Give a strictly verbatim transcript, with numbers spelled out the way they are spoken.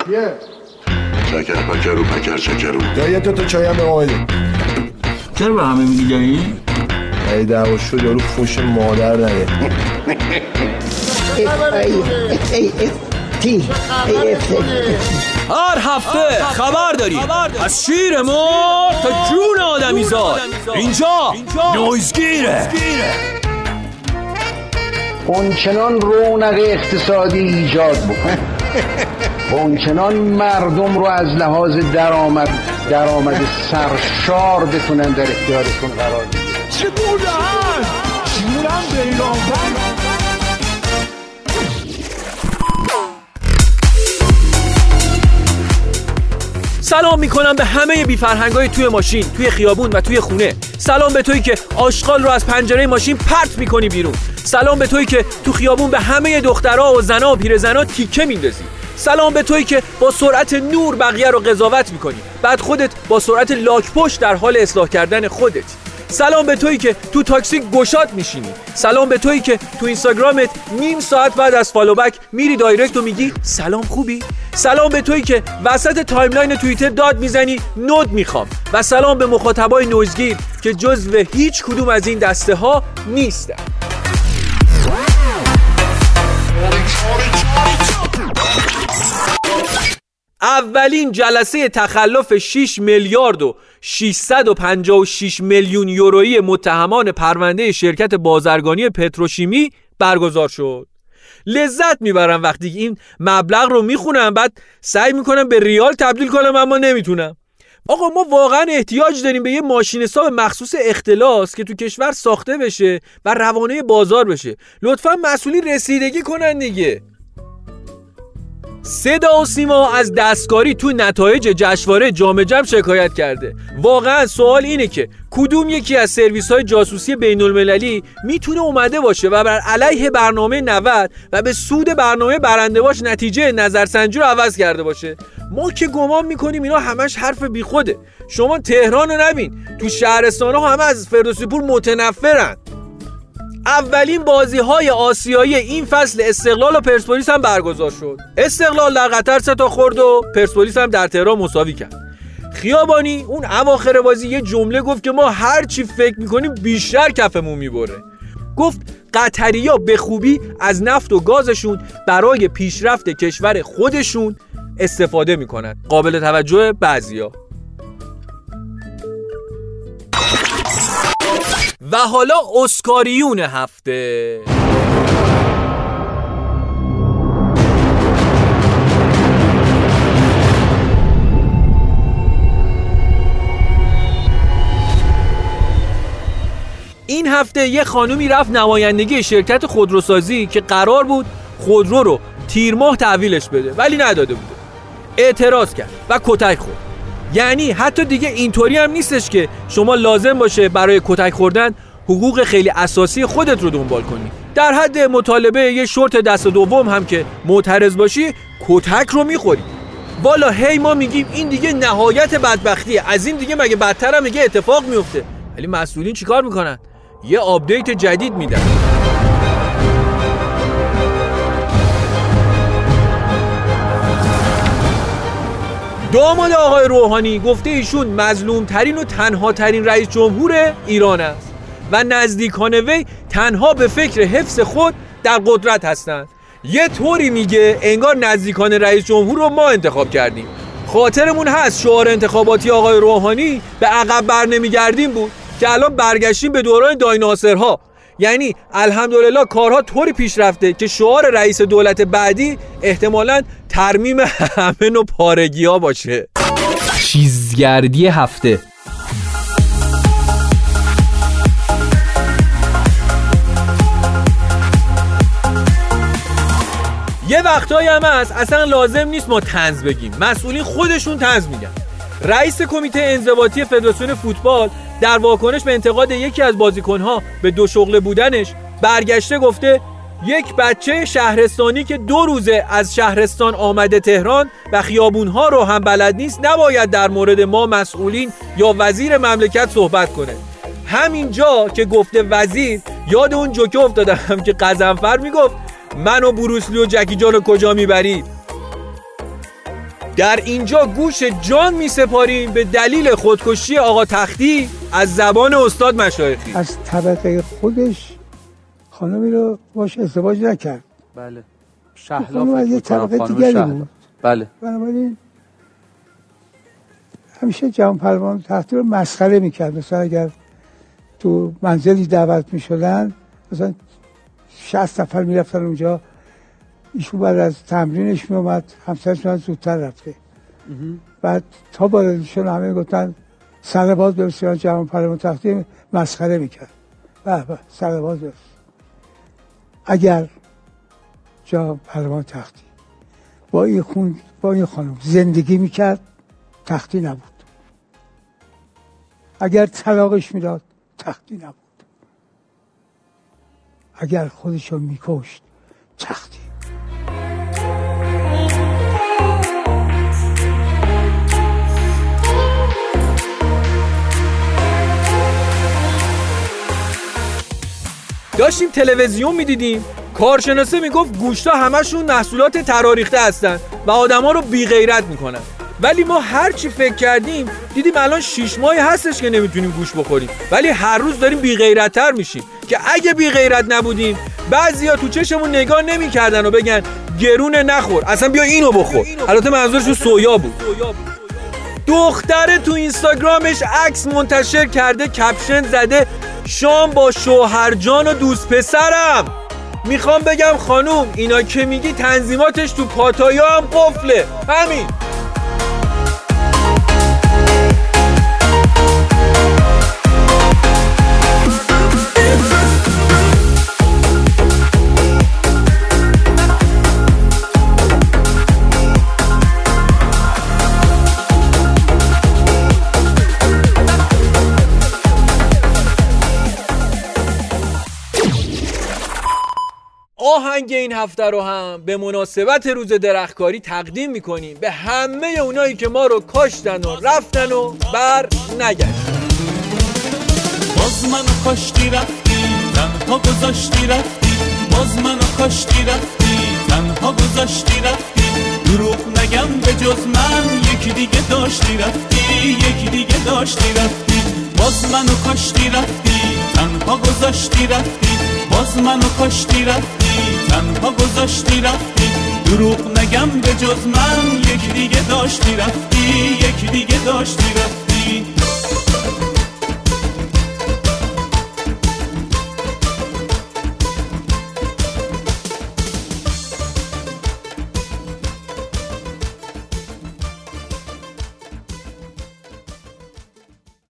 یه چکر پکر و پکر چکرو دایی تو تو چایم به ما بده. چرا به همه میگی دایی؟ ای دعوا شد یارو فوش مادر نده. هر هفته خبر داریم از شیر مرغ تا جون آدمیزاد. اینجا نویزگیره. اونچنان رونق اقتصادی ایجاد بکن، اونچنان مردم رو از لحاظ درآمد درآمد سرشار بتونن در اختیارشون قرار بدن. چه بوده هست؟ جونم بیرانفر. سلام میکنم به همه بی فرهنگای توی ماشین، توی خیابون و توی خونه. سلام به تویی که آشغال رو از پنجره ماشین پرت میکنی بیرون. سلام به تویی که تو خیابون به همه دخترها و زنا و پیرزنا تیکه میندازی. سلام به تویی که با سرعت نور بقیه رو قضاوت میکنی، بعد خودت با سرعت لاک پشت در حال اصلاح کردن خودت. سلام به تویی که تو تاکسی گشاد میشینی. سلام به تویی که تو اینستاگرامت نیم ساعت بعد از فالو بک میری دایرکت و میگی سلام خوبی؟ سلام به تویی که وسط تایملاین توییتر داد میزنی نود میخوام. و سلام به مخاطبای نویزگیر که جزو هیچ کدوم از این دسته ها نیستن. اولین جلسه تخلف شش میلیارد و ششصد و پنجاه و شش میلیون یورویی متهمان پرونده شرکت بازرگانی پتروشیمی برگزار شد. لذت میبرم وقتی این مبلغ رو میخونم، بعد سعی میکنم به ریال تبدیل کنم اما نمیتونم. آقا ما واقعا احتیاج داریم به یه ماشین حساب مخصوص اختلاس که تو کشور ساخته بشه و روانه بازار بشه. لطفا مسئولین رسیدگی کنن دیگه. صدا و سیما از دستکاری تو نتایج جشنواره جام جم شکایت کرده. واقعا سوال اینه که کدوم یکی از سرویس‌های جاسوسی بین‌المللی میتونه اومده باشه و بر علیه برنامه نود و به سود برنامه برنده باش نتیجه نظرسنجی رو عوض کرده باشه؟ ما که گمان میکنیم اینا همش حرف بیخوده. شما تهران رو نبین، تو شهرستان‌ها همه از فردوسی پور متنفرن. اولین بازی‌های آسیایی این فصل استقلال و پرسپولیس هم برگزار شد. استقلال در قطر سه تا خورد و پرسپولیس هم در تهران مساوی کرد. خیابانی اون اواخر بازی یه جمله گفت که ما هر چی فکر می‌کنیم بیشتر کفمون می‌بره. گفت قطری‌ها به خوبی از نفت و گازشون برای پیشرفت کشور خودشون استفاده می‌کنن. قابل توجه بعضیا. و حالا اسکاریون هفته. این هفته یه خانومی رفت نمایندگی شرکت خودروسازی که قرار بود خودرو رو تیر ماه تحویلش بده ولی نداده بوده. اعتراض کرد و کتک خورد. یعنی حتی دیگه اینطوری هم نیستش که شما لازم باشه برای کتک خوردن حقوق خیلی اساسی خودت رو دنبال کنی. در حد مطالبه یه شورت دست دوم هم که معترض باشی کتک رو میخوری. والا هی ما میگیم این دیگه نهایت بدبختیه، از این دیگه مگه بدتر هم میگه اتفاق میفته. ولی مسئولین چیکار میکنن؟ یه آپدیت جدید میدن. داماد آقای روحانی گفته ایشون مظلوم ترین و تنها ترین رئیس جمهور ایران است و نزدیکان وی تنها به فکر حفظ خود در قدرت هستند. یه طوری میگه انگار نزدیکان رئیس جمهور رو ما انتخاب کردیم. خاطرمون هست شعار انتخاباتی آقای روحانی به عقب بر نمیگردیم بود که الان برگشتیم به دوران دایناسورها. یعنی الحمدلله کارها طوری پیش رفته که شعار رئیس دولت بعدی احتمالاً ترمیم همه نوع پارگی ها باشه. چیزگردی هفته. یه وقتایی هم هست اصلا لازم نیست ما طنز بگیم، مسئولین خودشون طنز میگن. رئیس کمیته انضباطی فدراسیون فوتبال در واکنش به انتقاد یکی از بازیکنها به دو شغله بودنش برگشته گفته یک بچه شهرستانی که دو روزه از شهرستان آمده تهران و خیابونها رو هم بلد نیست نباید در مورد ما مسئولین یا وزیر مملکت صحبت کنه. همینجا که گفته وزیر یاد اون جوکه افتادم که قزنفر میگفت من و بروسلی و جکی جان رو کجا میبرید. در اینجا گوش جان می سپاریم به دلیل خودکشی آقا تختی از زبان استاد مشایخی. از طبقه خودش خانمی رو باش ازدواج نکرد. بله. شهلا فکر یه طبقه دیگری بود. بله. بنابراین همیشه جهان پهلوان تختی رو مسخره میکرد. مثلا اگر تو منزلی دعوت میشدن مثلا شصت نفر میرفتن اونجا، ایشون بعد از تمرینش میومد، همسرش میومد زودتر رفته. بعد تا باردشون همه گفتن سرباز برسیدن جهان پهلوان تختی، مسخره میکرد. به به سرباز برسید. اگر جهان پهلوان تختی با این خون با این خانم زندگی میکرد تختی نبود. اگر طلاقش میداد تختی نبود. اگر خودشو میکشت تختی. داشتیم تلویزیون میدیدیم، کارشناسه میگفت گوشتا همشون محصولات تراریخته هستن و آدما رو بی غیرت میکنن. ولی ما هر چی فکر کردیم دیدیم الان شش ماهی هستش که نمیتونیم گوشت بخوریم، ولی هر روز داریم بی غیرت‌تر میشیم که اگه بی غیرت نبودیم بعضیا تو چشمون نگاه نمیکردن و بگن گرونه نخور، اصلا بیا اینو بخور. البته منظورشون سویا بود. دختره تو اینستاگرامش عکس منتشر کرده، کپشن زده شام با شوهرجان و دوست پسرم. میخوام بگم خانوم اینا که میگی تنظیماتش تو پاتایا هم قفله. همین. آهنگ این هفته رو هم به مناسبت روز درختکاری تقدیم میکنیم به همه اونایی که ما رو کاشتن و رفتن و بر نگشتن. باز منو کاشتی رفتی تنها گذاشتی رفتی، باز منو کاشتی رفتی تنها گذاشتی رفتی، دروغ نگم به جز من یکی دیگه داشتی رفتی، یکی دیگه داشتی رفتی. باز منو کاشتی رفتی تنها گذاشتی رفتی، باز منو کاشتی رفتی تنها گذاشتی رفتی، دروغ نگم به جز من یکی دیگه داشتی رفتی، یکی دیگه داشتی رفتی.